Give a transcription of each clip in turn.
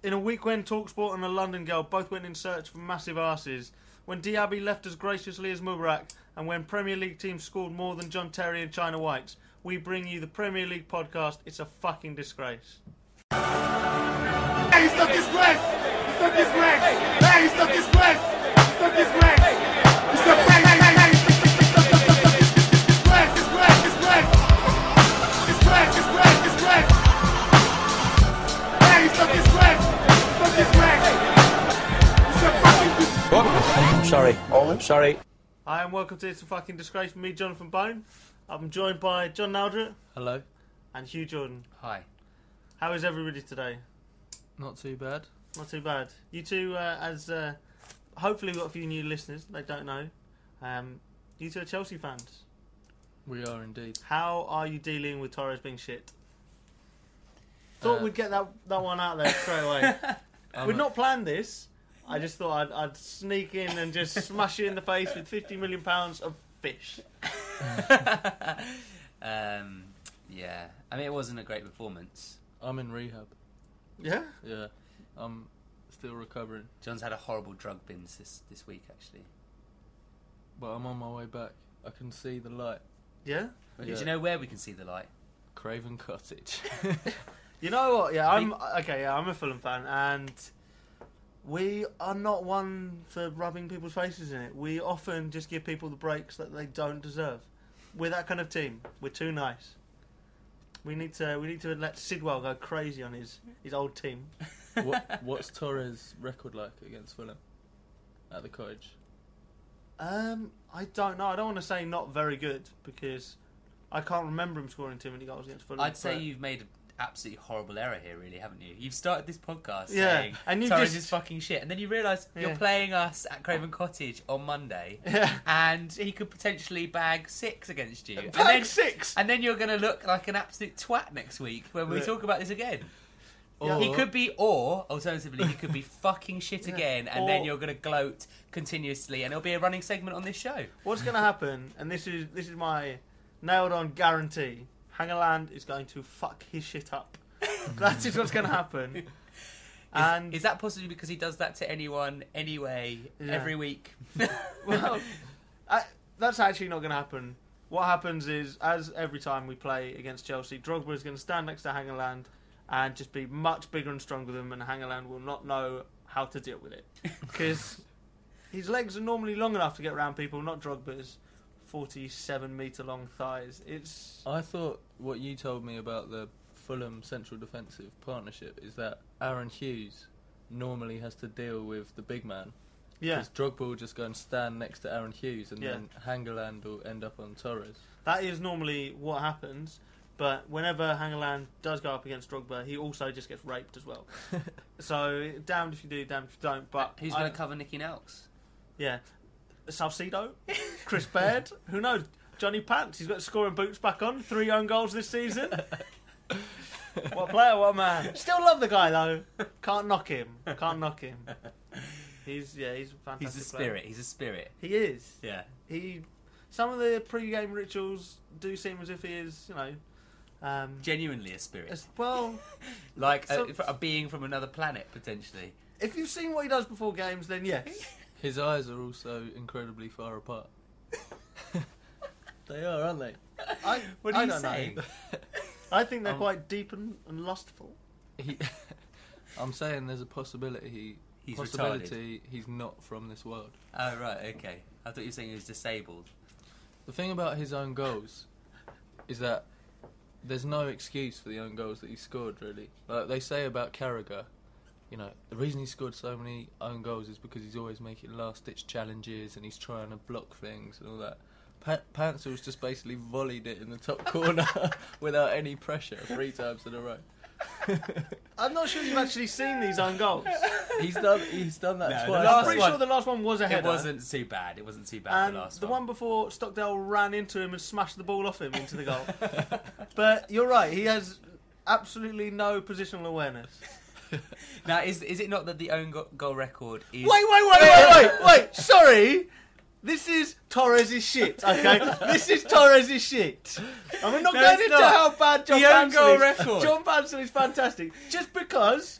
In a week when TalkSport and a London girl both went in search for massive arses, when Diaby left as graciously as Mubarak, and when Premier League teams scored more than John Terry and China Whites, we bring you the Premier League podcast. It's a fucking disgrace. Hey, it's a disgrace! It's a disgrace! Hey, it's a disgrace! It's a disgrace! It's a Sorry. Hi and welcome to It's a Fucking Disgrace with me, Jonathan Bone. I'm joined by John Naldrett. Hello. And Hugh Jordan. Hi. How is everybody today? Not too bad. Not too bad. You two, hopefully we've got a few new listeners, they don't know. You two are Chelsea fans. We are indeed. How are you dealing with Torres being shit? Thought we'd get that one out there straight away. We'd not planned this. I just thought I'd sneak in and just smash you in the face with £50 million of fish. Yeah. I mean, it wasn't a great performance. I'm in rehab. Yeah? Yeah. I'm still recovering. John's had a horrible drug binge this week, actually. But I'm on my way back. I can see the light. Yeah? But did you know where we can see the light? Craven Cottage. You know what? Yeah, I'm a Fulham fan, and we are not one for rubbing people's faces in it. We often just give people the breaks that they don't deserve. We're that kind of team. We're too nice. We need to let Sidwell go crazy on his old team. What's Torres' record like against Fulham at the Cottage? I don't know. I don't want to say not very good because I can't remember him scoring too many goals against Fulham. I'd say you've made an absolutely horrible error here, really, haven't you? You've started this podcast Yeah, saying and you Torres just- is fucking shit, and then you realise Yeah. you're playing us at Craven Cottage on Monday, Yeah. and he could potentially bag 6 against you. Bag 6? And then you're going to look like an absolute twat next week when we Yeah. talk about this again. Or, He could be, or alternatively, he could be fucking shit again, and then Or- you're going to gloat continuously, and it'll be a running segment on this show. What's going to happen, and this is my nailed-on guarantee, Hangeland is going to fuck his shit up. That is what's going to happen. And Is that possibly because he does that to anyone anyway, Yeah. every week? well, that's actually not going to happen. What happens is, as every time we play against Chelsea, Drogba is going to stand next to Hangeland and just be much bigger and stronger than him, and Hangeland will not know how to deal with it. Because his legs are normally long enough to get around people, not Drogba's 47-metre long thighs. I thought what you told me about the Fulham central defensive partnership is that Aaron Hughes normally has to deal with the big man. Yeah, Because Drogba will just go and stand next to Aaron Hughes, and Yeah. then Hangeland will end up on Torres. that is normally what happens. But whenever Hangeland does go up against Drogba, he also just gets raped as well. So, damned if you do, damned if you don't. But Who's going to cover Nicky Nelks? Yeah. Salcedo, Chris Baird, who knows? Johnny Pants, he's got scoring boots back on. 3 own goals this season. What a player, what a man. Still love the guy though. Can't knock him. He's a fantastic He's a player. spirit. He's a spirit. He is. Yeah. Some of the pre-game rituals do seem as if he is, Genuinely a spirit. well, Like So- a being from another planet, potentially. if you've seen what he does before games, then yes. His eyes are also incredibly far apart. They are, aren't they? What are I you don't know. saying? I think they're quite deep and lustful. I'm saying there's a possibility. He's He's not from this world. Oh, right, okay. I thought you were saying he was disabled. The thing about his own goals is that there's no excuse for the own goals that he scored, really. Like they say about Carragher, the reason he scored so many own goals is because he's always making last-ditch challenges and he's trying to block things and all that. Pansel's just basically volleyed it in the top corner without any pressure 3 times in a row. I'm not sure you've actually seen these own goals. He's done that No, the twice. last I'm pretty one- sure the last one was a header. It wasn't too bad. And the last the one. one before, Stockdale ran into him and smashed the ball off him into the goal. But you're right, he has absolutely no positional awareness. Now, is it not that the own goal record is... Wait! Sorry! This is Torres' shit, okay? This is Torres' shit. And we're not No, going it's into not. how bad John The own Pansel goal is. record. John Pansel is fantastic. Just because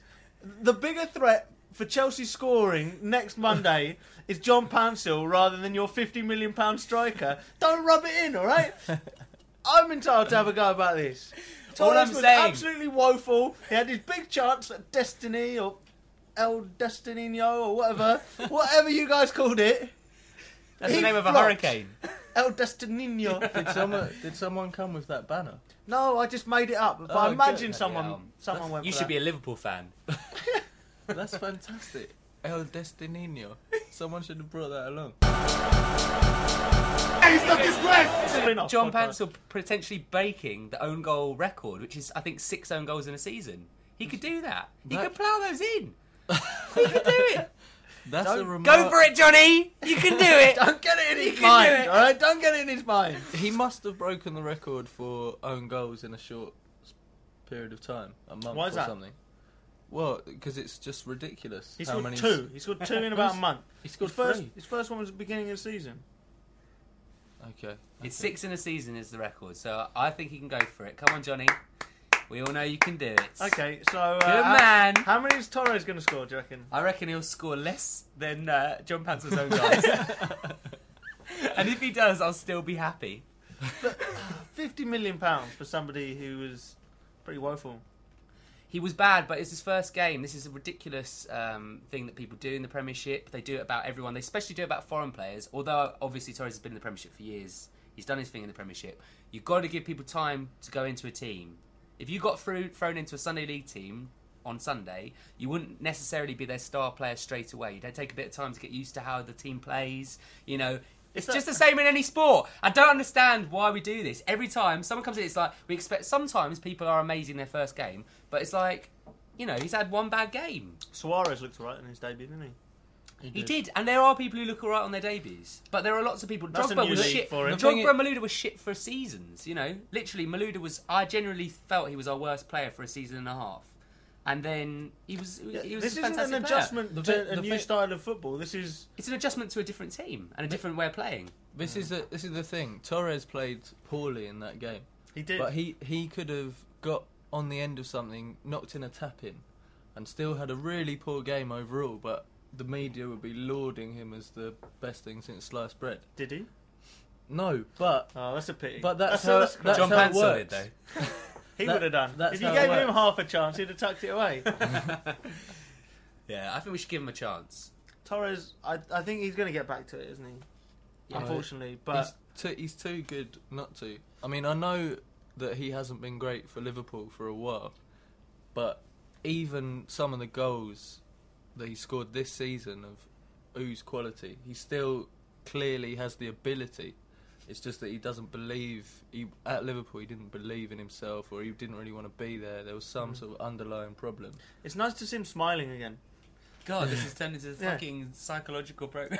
The bigger threat for Chelsea scoring next Monday is John Pansel rather than your £50 million striker. Don't rub it in, all right? I'm entitled to have a go about this. All Torres I'm was saying- absolutely woeful. He had his big chance at Destiny or El Destinino or whatever you guys called it. That's He the name of a flopped. hurricane. El Destinino. Did someone come with that banner? No, I just made it up. But I Oh, imagine good. someone went You for should that. be a Liverpool fan. That's fantastic. El Destinino. Someone should have brought that along. Hey, it's a disgrace! Spin-off John podcast. Pansel potentially breaking the own goal record, which is, I think, 6 own goals in a season. He could do that. He could plough those in. He could do it. That's a remark. Go for it, Johnny. You can do it. Don't get it in You his can mind, do it. alright? Don't get it in his mind. He must have broken the record for own goals in a short period of time, a month Why is or that? something. Well, because it's just ridiculous. He how scored many 2. He scored 2 in about a month. He scored His first one was at the beginning of the season. 3. Okay. It's 6 in a season is the record, so I think he can go for it. Come on, Johnny. We all know you can do it. Okay, so... Good man. How many is Torres going to score, do you reckon? I reckon he'll score less than John Pansel's own goals. And if he does, I'll still be happy. £50 million for somebody who was pretty woeful. He was bad, but it's his first game. This is a ridiculous thing that people do in the Premiership. They do it about everyone. They especially do it about foreign players. Although, obviously, Torres has been in the Premiership for years. He's done his thing in the Premiership. You've got to give people time to go into a team. If you got thrown into a Sunday League team on Sunday, you wouldn't necessarily be their star player straight away. You'd take a bit of time to get used to how the team plays. You know, it's just the same in any sport. I don't understand why we do this. Every time someone comes in, it's like we expect. Sometimes people are amazing their first game, but it's like, you know, he's had one bad game. Suarez looked alright in his debut, didn't he? He did, and there are people who look alright on their debuts, but there are lots of people. That's a Drogba new was league shit. for him. Drogba and Malouda was shit for seasons. You know, literally, Malouda was. I genuinely felt he was our worst player for a season and a half, and then he was. He was This a isn't fantastic an player. adjustment to a new style of football. This is... It's an adjustment to a different team and a different way of playing. This is the thing. Torres played poorly in that game, He did. but he could have got on the end of something, knocked in a tap in, and still had a really poor game overall. But the media would be lauding him as the best thing since sliced bread. Did he? No, but Oh, that's a pity. but that's that's how John how it Pansel did works. though. he that- would have done. that's If you how it gave him works. half a chance, he'd have tucked it away. Yeah, I think we should give him a chance. Torres, I think he's going to get back to it, isn't he? Yeah. Unfortunately, but He's too good not to. I mean, I know that he hasn't been great for Liverpool for a while, but even some of the goals that he scored this season of ooze quality, he still clearly has the ability. It's just that he doesn't believe. At Liverpool, he didn't believe in himself, or he didn't really want to be there. There was some sort of underlying problem. it's nice to see him smiling again. God, this has turned into a Yeah. fucking psychological program.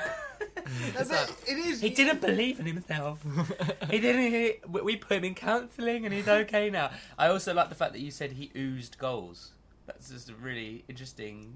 It is. He didn't believe in himself. He didn't. We put him in counselling, and he's okay now. I also like the fact that you said he oozed goals. That's just a really interesting.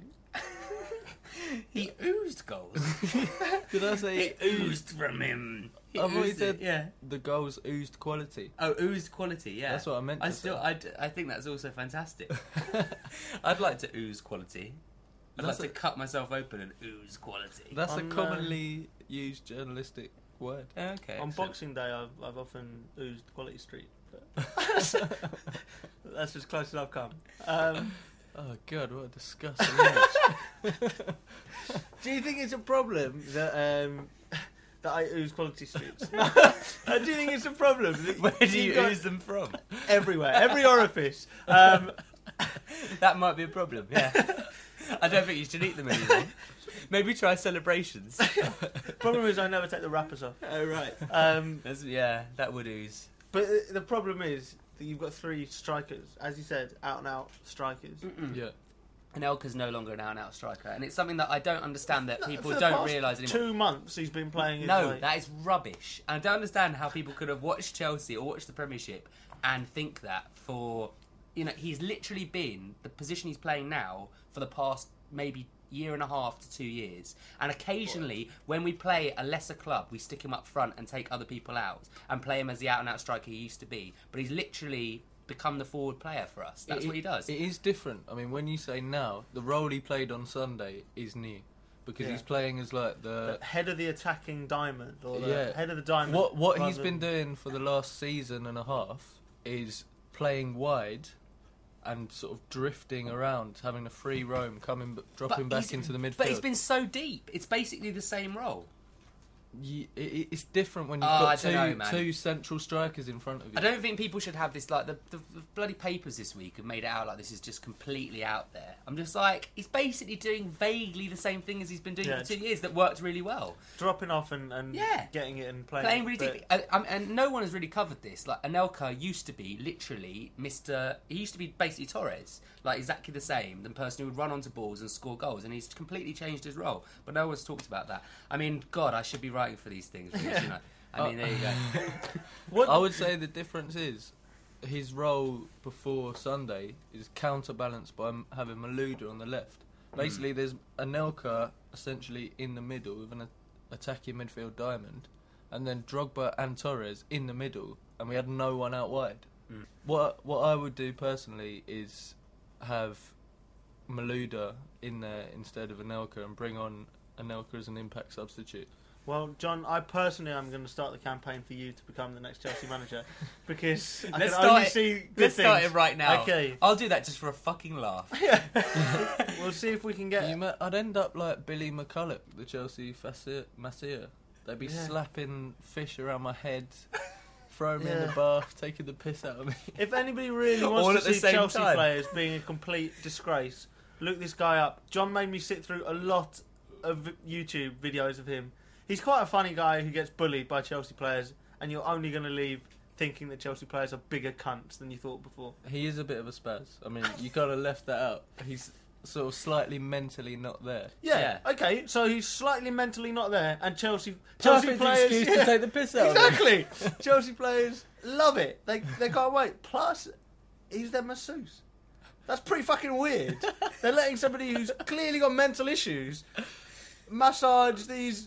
He oozed goals. Did I say It oozed from him. He I've always oozed said it, yeah. the goals oozed quality? Oh, oozed quality. Yeah, That's what I meant to say. I think that's also fantastic. I'd like to ooze quality. I'd That's like to cut myself open and ooze quality. That's a On, commonly used journalistic word. Okay. On excellent. Boxing Day, I've often oozed Quality Street. But that's as close as I've come. Oh god, what a disgusting image. Do you think it's a problem that that I ooze Quality Streets? Do you think it's a problem? That Where do you you've got ooze them from? everywhere, every orifice? That might be a problem. Yeah. I don't think you should eat them anymore. Maybe try celebrations. Problem is, I never take the wrappers off. Oh right. Yeah, that would ooze. But the problem is that you've got 3 strikers, as you said, out and out strikers. Yeah. And Elka's no longer an out-and-out striker, and it's something that I don't understand that people For the don't past realise anymore. 2 months he's been playing his No, way. that is rubbish. And I don't understand how people could have watched Chelsea or watched the Premiership and think that for, you know, he's literally been the position he's playing now for the past maybe year and a half to 2 years. And occasionally, when we play a lesser club, we stick him up front and take other people out and play him as the out-and-out striker he used to be. But he's literally become the forward player for us. That's what he does. It is different. I mean, when you say now, the role he played on Sunday is new. Because Yeah. he's playing as like the head of the attacking diamond, or the Yeah. head of the diamond. what he's rather been than- doing for the last season and a half is playing wide and sort of drifting around, having a free roam, dropping back he's- into the midfield. But he's been so deep. It's basically the same role. It's different when you've Oh, got I don't know, man. two central strikers in front of you. I don't think people should have this, like, the bloody papers this week have made it out like this is just completely out there. I'm just like, he's basically doing vaguely the same thing as he's been doing Yeah. for 2 years that worked really well. dropping off and Yeah. getting it and playing. Playing it, really but- deep. And no one has really covered this. Like, Anelka used to be literally he used to be basically Torres. Like, exactly the same. The person who would run onto balls and score goals. And he's completely changed his role. But no one's talked about that. I mean, God, I should be writing for these things. Really, shouldn't I? I mean, there you go. I would say the difference is his role before Sunday is counterbalanced by having Malouda on the left. Basically, there's Anelka essentially in the middle with an attacking midfield diamond, and then Drogba and Torres in the middle, and we had no one out wide. What I would do personally is have Malouda in there instead of Anelka and bring on Anelka as an impact substitute. Well, John, I personally am going to start the campaign for you to become the next Chelsea manager because I Let's can only start it- see good Let's things. start it right now. Okay, I'll do that just for a fucking laugh. we'll see if we can get. I'd end up like Billy McCulloch, the Chelsea masseur. They'd be Yeah. slapping fish around my head, throwing me in the Yeah. bath, taking the piss out of me. If anybody really All wants at to the see same Chelsea time. players being a complete disgrace, look this guy up. John made me sit through a lot of YouTube videos of him. He's quite a funny guy who gets bullied by Chelsea players, and you're only going to leave thinking that Chelsea players are bigger cunts than you thought before. He is a bit of a spaz. I mean, you kind of left that out. He's sort of slightly mentally not there. Yeah. Okay. So he's slightly mentally not there, and Chelsea Perfect players excuse yeah, to take the piss out of me. exactly. Chelsea players love it. They can't wait. Plus, he's their masseuse. That's pretty fucking weird. They're letting somebody who's clearly got mental issues massage these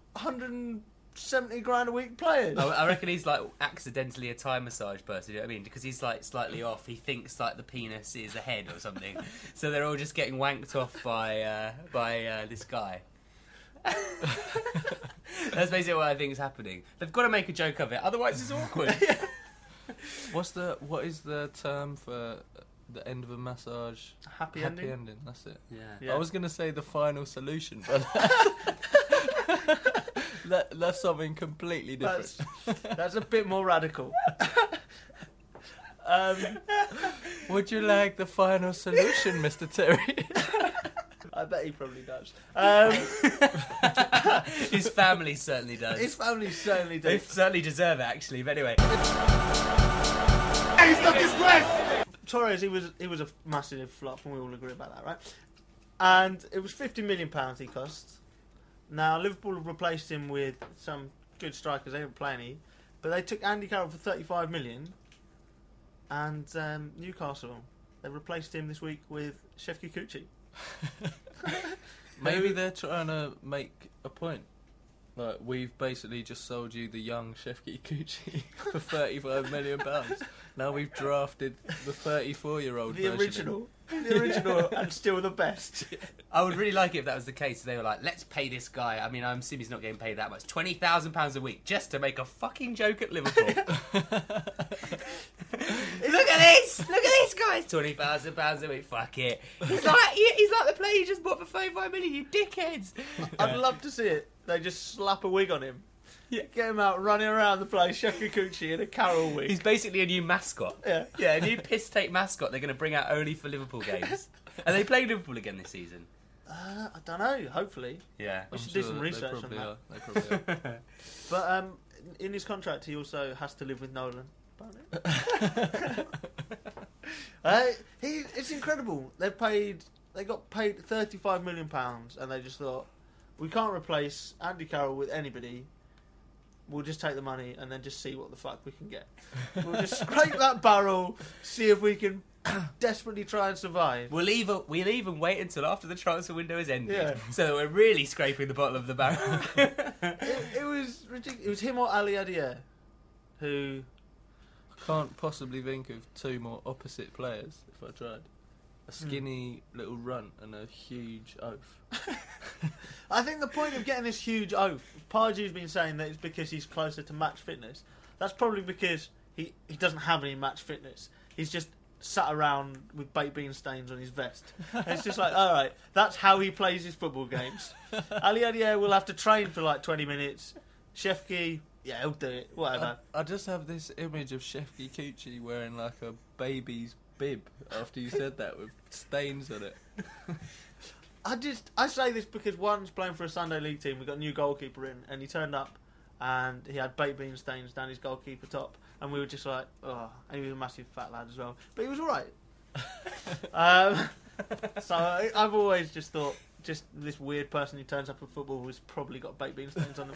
170 grand a week players. I reckon he's like accidentally a Thai massage person. You know what I mean? Because he's like slightly off. He thinks like the penis is a head or something. So they're all just getting wanked off by this guy. That's basically what I think is happening. They've got to make a joke of it, otherwise it's awkward. What is the term for the end of a massage? Happy ending? That's it. Yeah. I was going to say the final solution, but that's something completely different. That's a bit more radical. Would you like the final solution, Mr. Terry? I bet he probably does. His family certainly does. His family certainly They does. certainly deserve it, actually. But anyway, Hey, it's a disgrace! Torres, he was a massive flop, and we all agree about that, right? And it was £50 million he cost. Now Liverpool have replaced him with some good strikers. They didn't play any, but they took Andy Carroll for 35 million, and Newcastle they replaced him this week with Chef Kikuchi. Maybe they're trying to make a point. Like, we've basically just sold you the young Shefki Kuchi for £35 million. Now we've drafted the 34-year-old The original, and still the best. I would really like it if that was the case. They were like, let's pay this guy. I mean, I'm assuming he's not getting paid that much. £20,000 a week just to make a fucking joke at Liverpool. Look at this! Look at this, guys! £20,000 a week. Fuck it. He's like the player you just bought for 35 million. You dickheads. I'd love to see it. They just slap a wig on him. Yeah. Get him out running around the place, Chef Kikuchi in a Carroll wig. He's basically a new mascot. Yeah. Yeah, a new piss take mascot. They're going to bring out only for Liverpool games. Are they playing Liverpool again this season? I don't know. Hopefully, Yeah. we should do some research on that. They probably are. But in his contract, he also has to live with Nolan. Apparently. It's incredible. They got paid £35 million, and they just thought, we can't replace Andy Carroll with anybody. We'll just take the money and then just see what the fuck we can get. We'll just scrape that barrel, see if we can desperately try and survive. We'll even wait until after the transfer window is ended. Yeah. So that we're really scraping the bottom of the barrel. It was ridiculous. It was him or Ali Adier, who Can't possibly think of two more opposite players if I tried. A skinny little runt and a huge oaf. I think the point of getting this huge oaf, Pardew's been saying that it's because he's closer to match fitness. That's probably because he doesn't have any match fitness. He's just sat around with baked bean stains on his vest. And it's just like, all right, that's how he plays his football games. Ali Adier will have to train for like 20 minutes. Shefki, yeah, he'll do it, whatever. I just have this image of Shefki Kuchi wearing like a baby's bib after you said that with stains on it. I say this because once playing for a Sunday League team, we got a new goalkeeper in, and he turned up and he had baked bean stains down his goalkeeper top, and we were just like, oh, and he was a massive fat lad as well, but he was alright. So I've always just thought, just this weird person who turns up at football who's probably got baked bean stains on them.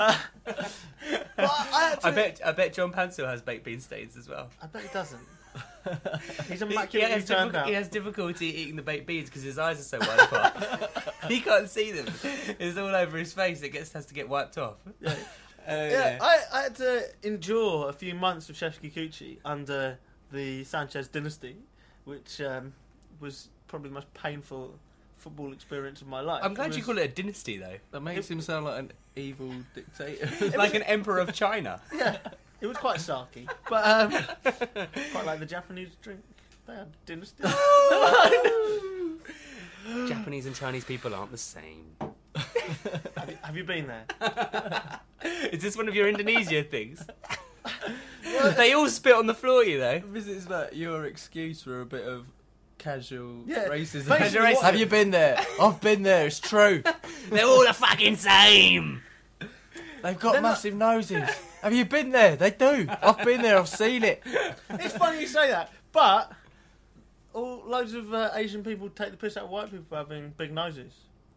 I bet John Pansel has baked bean stains as well. I bet he doesn't. He's He immaculately turned out. he has difficulty eating the baked beans because his eyes are so wide apart. He can't see them. It's all over his face. It has to get wiped off. Yeah. Yeah. I had to endure a few months of Shefki Kuchi under the Sanchez dynasty, which was probably the most painful football experience of my life. I'm glad you call it a dynasty, though. That makes him sound like an evil dictator. Like an emperor of China. Yeah, it was quite sarky, but quite like the Japanese drink. They had dynasty. Japanese and Chinese people aren't the same. Have you been there? Is this one of your Indonesia things? They all spit on the floor, you know. This is like your excuse for a bit of casual Yeah, racism. basically what- Have you been there? I've been there, it's true. They're all the fucking same. They've got They're not- massive noses. Have you been there? They do. I've been there, I've seen it. It's funny you say that, but loads of Asian people take the piss out of white people for having big noses.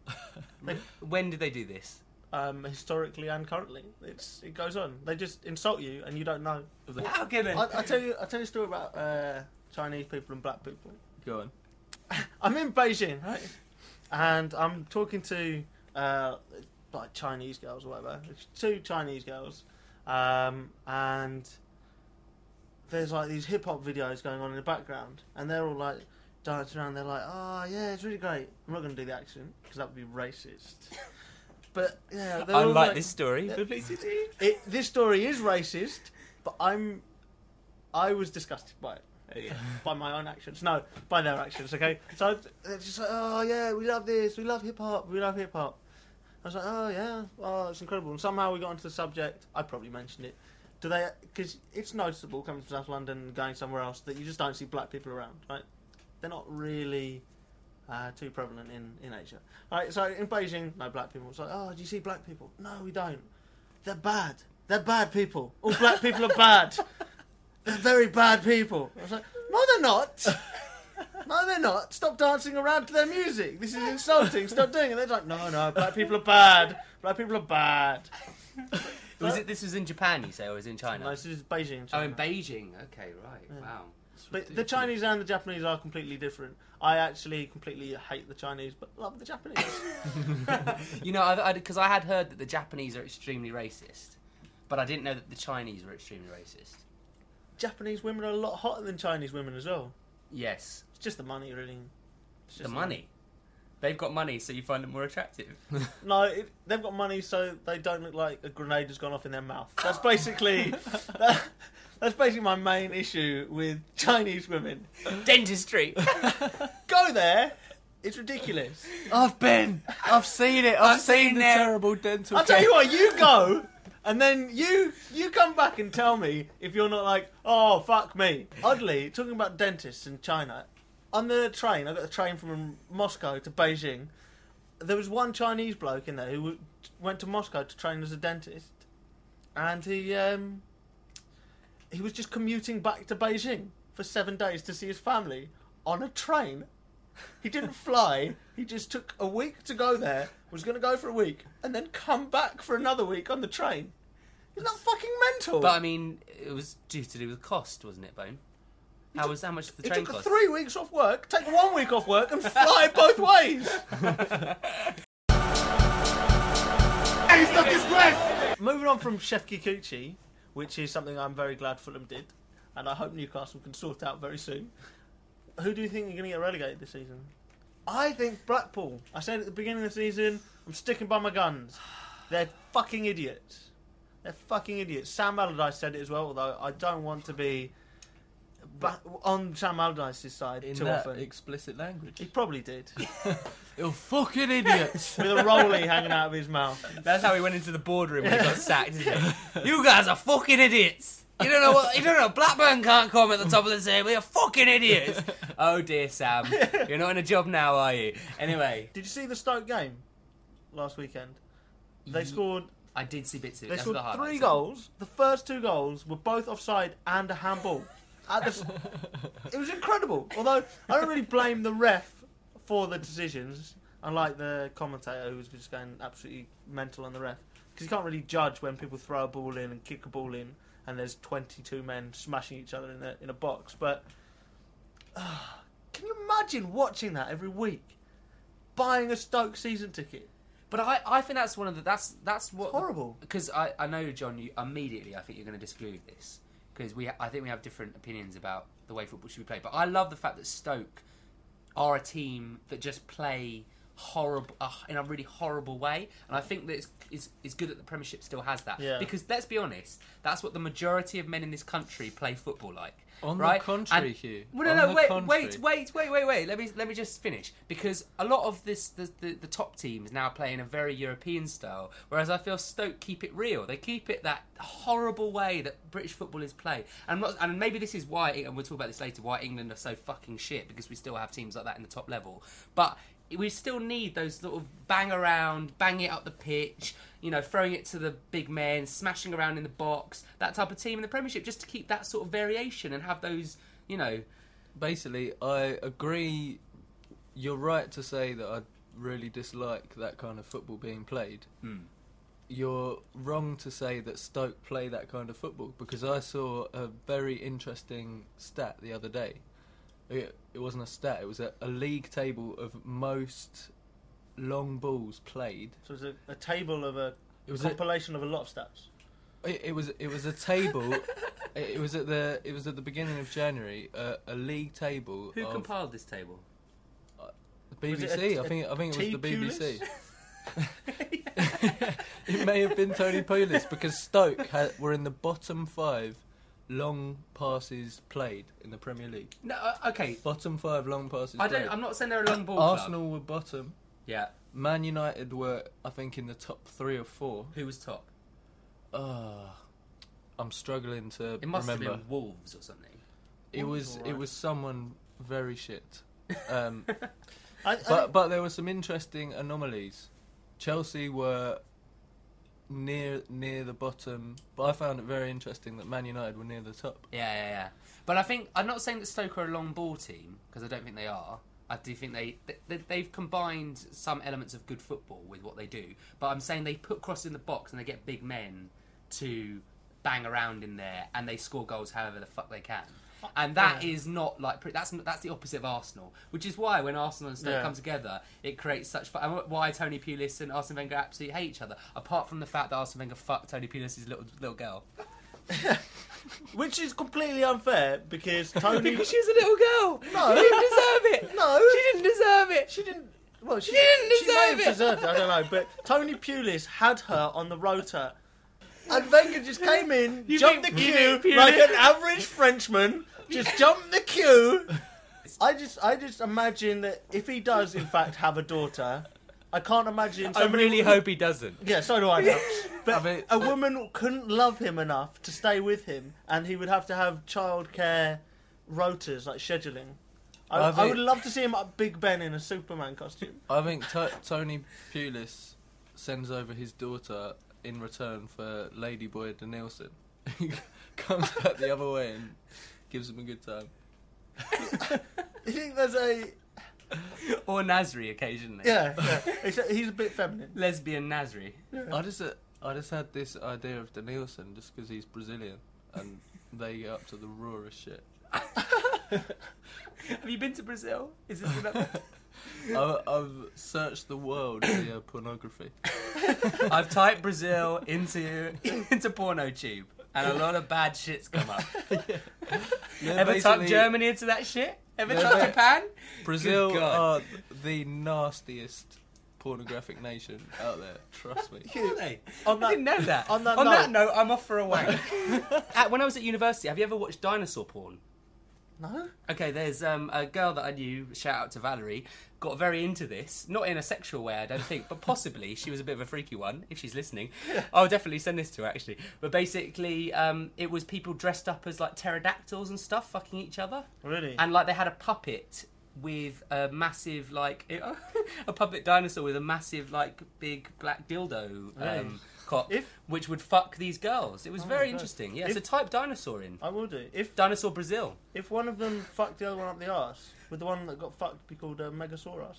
When did they do this? Historically and currently, it goes on. They just insult you, and you don't know. How can they? I tell you a story about Chinese people and black people. Go on. I'm in Beijing, right? And I'm talking to like Chinese girls or whatever. It's 2 Chinese girls, and there's like these hip hop videos going on in the background, and they're all like dancing around. They're like, "Oh yeah, it's really great." I'm not going to do the accent because that would be racist. But yeah, they're all Unlike like, this story, publicity. This story is racist, but I was disgusted by it. By my own actions. No, by their actions, okay? So they're just like, oh yeah, we love this, we love hip hop, we love hip hop. I was like, oh yeah, oh, it's incredible. And somehow we got onto the subject, I probably mentioned it. Because it's noticeable coming from South London and going somewhere else that you just don't see black people around, right? They're not really too prevalent in Asia. Right, so in Beijing, no black people. It's like, oh, do you see black people? No, we don't. They're bad. They're bad people. All black people are bad. They're very bad people. I was like, no, they're not. No, they're not. Stop dancing around to their music. This is insulting. Stop doing it. They're like, no, black people are bad. Black people are bad. This was in Japan, you say, or was it in China? No, this is Beijing. Oh, China. in Beijing. Okay, right. Yeah. Wow. But the Chinese and the Japanese are completely different. I actually completely hate the Chinese, but love the Japanese. You know, because I had heard that the Japanese are extremely racist, but I didn't know that the Chinese were extremely racist. Japanese women are a lot hotter than Chinese women as well. Yes. It's just the money, really. It's just The money. They've got money, so you find them more attractive. No, they've got money, so they don't look like a grenade has gone off in their mouth. That's basically that's basically my main issue with Chinese women. Dentistry. Go there. It's ridiculous. I've seen it. I've seen the terrible dental I'll tell care. you what, you go, and then you come back and tell me if you're not like, oh, fuck me. Oddly, talking about dentists in China, on the train, I got the train from Moscow to Beijing, there was one Chinese bloke in there who went to Moscow to train as a dentist, and he was just commuting back to Beijing for 7 days to see his family on a train. He didn't fly. He just took a week to go there, was going to go for a week, and then come back for another week on the train. Isn't that fucking mental? But I mean, it was due to do with cost, wasn't it, Bone? How much did the He train took cost? 3 weeks off work, take 1 week off work, and fly both ways. Hey, it's a disgrace! Moving on from Chef Kikuchi, which is something I'm very glad Fulham did. and I hope Newcastle can sort out very soon. Who do you think are going to get relegated this season? I think Blackpool. I said at the beginning of the season, I'm sticking by my guns. They're fucking idiots. They're fucking idiots. Sam Allardyce said it as well, although I don't want to be on Sam Allardyce's side In too that often. explicit language. He probably did. You're fucking idiots. With a rollie hanging out of his mouth. That's how he went into the boardroom when he got sacked, isn't it? You guys are fucking idiots. You don't know what? You don't know. Blackburn can't come at the top of the table. You're fucking idiots. Oh dear, Sam. You're not in a job now, are you? Anyway, Did you see the Stoke game last weekend? They scored. I did see bits of it. They That's scored the highlights. 3 goals. The first 2 goals were both offside and a handball. It was incredible. Although I don't really blame the ref for the decisions, unlike the commentator who was just going absolutely mental on the ref, because you can't really judge when people throw a ball in and kick a ball in, and there's 22 men smashing each other in a box. But can you imagine watching that every week, buying a Stoke season ticket? But I think that's one of the that's what It's horrible. Because I know, John, you immediately I think you're going to disagree with this because I think we have different opinions about the way football should be played. But I love the fact that Stoke are a team that just play horrible in a really horrible way, and I think that it's good that the Premiership still has that. Yeah. Because let's be honest, that's what the majority of men in this country play football like. On right? the contrary, And- Hugh. Well, On no, the wait, contrary. wait. Let me just finish, because a lot of the top teams now play in a very European style, whereas I feel Stoke keep it real. They keep it that horrible way that British footballers play, and maybe this is why, and we'll talk about this later, why England are so fucking shit, because we still have teams like that in the top level, but we still need those sort of bang it up the pitch, throwing it to the big men, smashing around in the box, that type of team in the Premiership, just to keep that sort of variation and have those, Basically, I agree. You're right to say that I really dislike that kind of football being played. You're wrong to say that Stoke play that kind of football, because I saw a very interesting stat the other day. It wasn't a stat, it was a league table of most long balls played. So it was a table of a It was compilation of a lot of stats. It was a table. it was at the beginning of January. A league table. Who of compiled this table? the Was it BBC. a I think it was T. the BBC. Pulis? It may have been Tony Pulis, because Stoke were in the bottom 5 long passes played in the Premier League. No, okay. Bottom 5 long passes. I'm not saying they're a long ball club. Arsenal were bottom. Yeah. Man United were, I think, in the top 3 or 4. Who was top? I'm struggling to It must remember. have been Wolves or something. It was alright. someone very shit. I But there were some interesting anomalies. Chelsea were near the bottom, but I found it very interesting that Man United were near the top. Yeah. But I think I'm not saying that Stoke are a long ball team, because I don't think they are. I do think they've combined some elements of good football with what they do. But I'm saying they put crosses in the box and they get big men to bang around in there, and they score goals however the fuck they can. And that is not like that's the opposite of Arsenal, which is why when Arsenal and Stoke come together, it creates such fun. And why Tony Pulis and Arsene Wenger absolutely hate each other, apart from the fact that Arsene Wenger fucked Tony Pulis' little girl. which is completely unfair because Tony. Because she was a little girl. No. She didn't deserve it. No. She didn't deserve it. She didn't. Well, she didn't may deserve have it. deserved it. I don't know, but Tony Pulis had her on the rota, and Wenger just came in, jumped the think- you queue think Pulis- like an average Frenchman. Just jumped the queue. I just imagine that if he does in fact have a daughter, I can't imagine. I really hope he doesn't. Yeah, so do I. Now. But I mean- a woman couldn't love him enough to stay with him, and he would have to have childcare rotas, like scheduling. I would love to see him at Big Ben in a Superman costume. I think Tony Pulis sends over his daughter in return for Ladyboy Danielson. He comes back the other way and gives him a good time. You think there's a... Or Nasri occasionally. Yeah. He's a bit feminine. Lesbian Nasri. I just had this idea of Danielson just because he's Brazilian and they get up to the rawest shit. Have you been to Brazil? Is this another? I've searched the world for pornography. I've typed Brazil into PornoTube. and a lot of bad shits come up. They're Ever tuck basically- Germany into that shit? Ever Yeah, tuck but- Japan? Brazil Good God. are the nastiest pornographic nation out there. Trust me. Are they? On I didn't know that. on that that note- note, I'm off for a wank. When I was at university, have you ever watched dinosaur porn? No? Okay, there's a girl that I knew, shout out to Valerie, got very into this. Not in a sexual way, I don't think, but possibly she was a bit of a freaky one, if she's listening. I'll definitely send this to her, actually. But basically, it was people dressed up as, like, pterodactyls and stuff, fucking each other. Really? And, like, they had a puppet with a massive, like, a puppet dinosaur with a massive, like, big black dildo Really? cock, If- which would fuck these girls. It was Oh very my God. interesting. Yeah, If- so type dinosaur in. I will do. Dinosaur Brazil. If one of them fucked the other one up the arse, would the one that got fucked be called Megasaurus?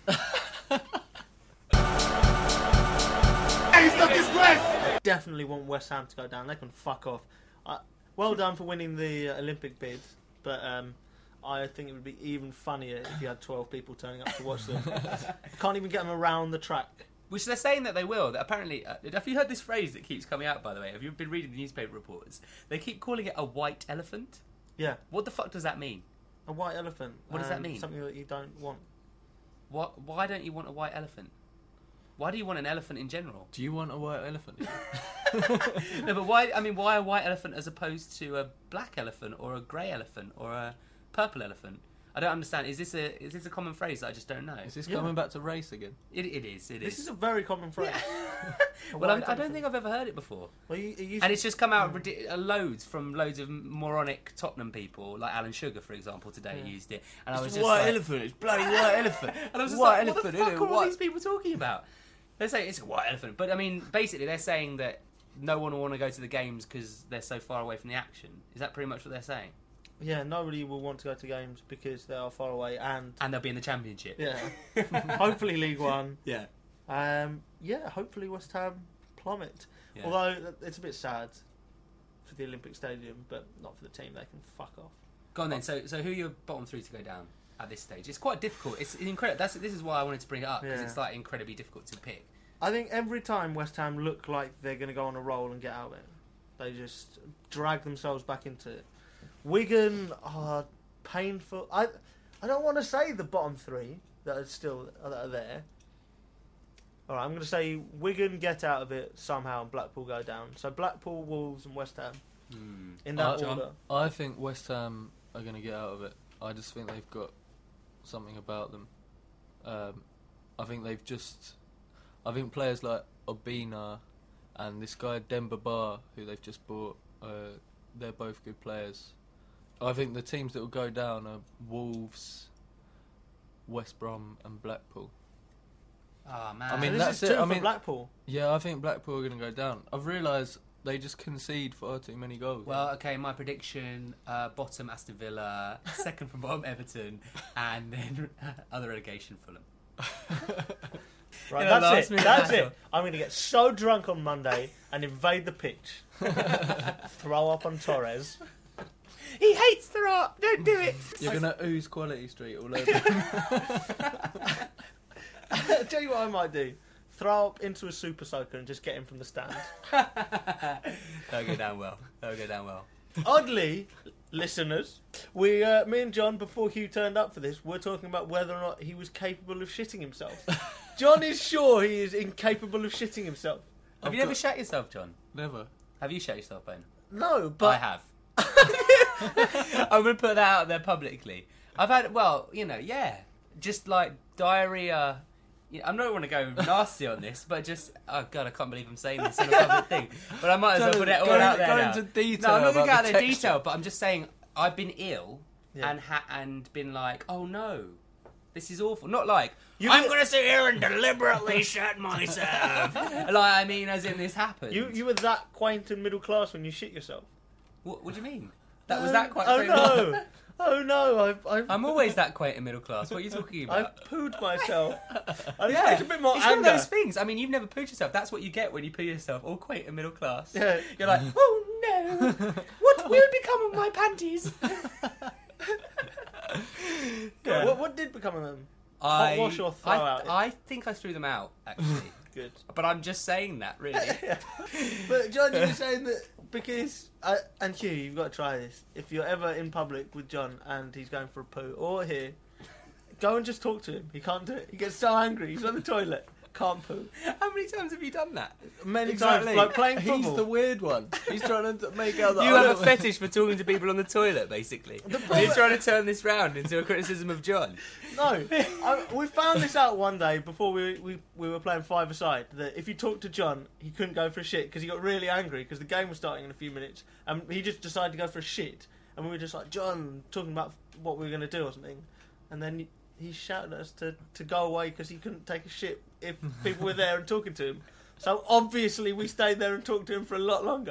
Hey, it's a disgrace! Definitely want West Ham to go down. They can fuck off. Well done for winning the Olympic bid, but I think it would be even funnier if you had 12 people turning up to watch them. Can't even get them around the track. Which they're saying that they will. That apparently, have you heard this phrase that keeps coming out, by the way? Have you been reading the newspaper reports? They keep calling it a white elephant. Yeah, What the fuck does that mean? a white elephant. What does that mean? Something that you don't want. Why don't you want a white elephant? Why do you want an elephant in general? Do you want a white elephant? No, but why? I mean, why a white elephant as opposed to a black elephant or a grey elephant or a purple elephant? I don't understand. Is this a common phrase that I just don't know? Is this Yeah. coming back to race again? It is. This is a very common phrase. A Well, white I don't elephant. think I've ever heard it before. Well, it used And it's just come out loads from loads of moronic Tottenham people, like Alan Sugar, for example, today used it. And I was just like, elephant. It's bloody white elephant. and I was just white like, what the fuck innit? are all White- these people talking about? They're saying it's a white elephant, but I mean, basically, they're saying that no one will want to go to the games because they're so far away from the action. Is that pretty much what they're saying? Yeah, nobody will want to go to games because they are far away and And they'll be in the Championship. yeah, hopefully League One. Yeah. Yeah, hopefully West Ham plummet. Yeah. Although it's a bit sad for the Olympic Stadium, but not for the team. They can fuck off. Go on then. So who are your bottom three to go down at this stage? It's quite difficult. It's incredible. This is why I wanted to bring it up because Yeah. it's like incredibly difficult to pick. I think every time West Ham look like they're going to go on a roll and get out of it, they just drag themselves back into it. Wigan are painful. I don't want to say the bottom three that are there. All right, I'm going to say Wigan get out of it somehow and Blackpool go down. So Blackpool, Wolves, and West Ham in that John? order. I think West Ham are going to get out of it. I just think they've got something about them. I think players like Obina and this guy Demba Ba, who they've just bought, they're both good players. I think the teams that will go down are Wolves, West Brom, and Blackpool. Oh man. I mean, So that's this is it. two I for mean- Blackpool. Yeah, I think Blackpool are going to go down. I've realised they just concede far too many goals. Well, okay, my prediction, bottom Aston Villa, second from bottom Everton, and then other relegation Fulham. Right, In a that's last-minute That's battle. it. I'm going to get so drunk on Monday and invade the pitch. Throw up on Torres. He hates the art. Don't do it. You're going to ooze Quality Street all over. I'll tell you what I might do. Throw up into a super soaker and just get him from the stand. That'll go down well. Oddly, listeners, me and John, before Hugh turned up for this, were talking about whether or not he was capable of shitting himself. John is sure he is incapable of shitting himself. Have you ever shat yourself, John? Never. Have you shat yourself, Ben? No, but I have. I'm going to put that out there publicly. I've had, just like diarrhea. I don't want to go nasty on this, but just, oh God, I can't believe I'm saying this in a public thing. But I might as well put it all out there Go now. into detail. No, I'm not going to about go the into texture. detail, but I'm just saying I've been ill Yeah. and been like, oh no, this is awful. Not like, You- I'm going to sit here and deliberately shit myself. I mean, as in this happened. you were that quaint and middle class when you shit yourself. What do you mean? That was that quite Oh famous? no! Oh no! I'm always that quaint and middle class. What are you talking about? I've pooed myself. I expect a bit more it's anger. one of those things. I mean, you've never pooed yourself. That's what you get when you poo yourself, all quaint and middle class. Yeah. You're like, oh no, what will become of my panties? Yeah. What did become of them? Hot wash or throw out? I think I threw them out, actually. Good. But I'm just saying that, really. But John, you were saying that because and Hugh, you've got to try this. If you're ever in public with John and he's going for a poo, or here, go and just talk to him. He can't do it. He gets so angry. He's on the toilet. Can't poo. How many times have you done that? Many Exactly. times, like playing football. He's the weird one. He's trying to make out that You have a fetish for talking to people on the toilet, basically. You're trying to turn this round into a criticism of John. No, we found this out one day before we were playing five-a-side, that if you talked to John, he couldn't go for a shit because he got really angry because the game was starting in a few minutes, and he just decided to go for a shit, and we were just like, John, talking about what we were going to do or something, and then he shouted at us to go away because he couldn't take a shit if people were there and talking to him. So obviously we stayed there and talked to him for a lot longer.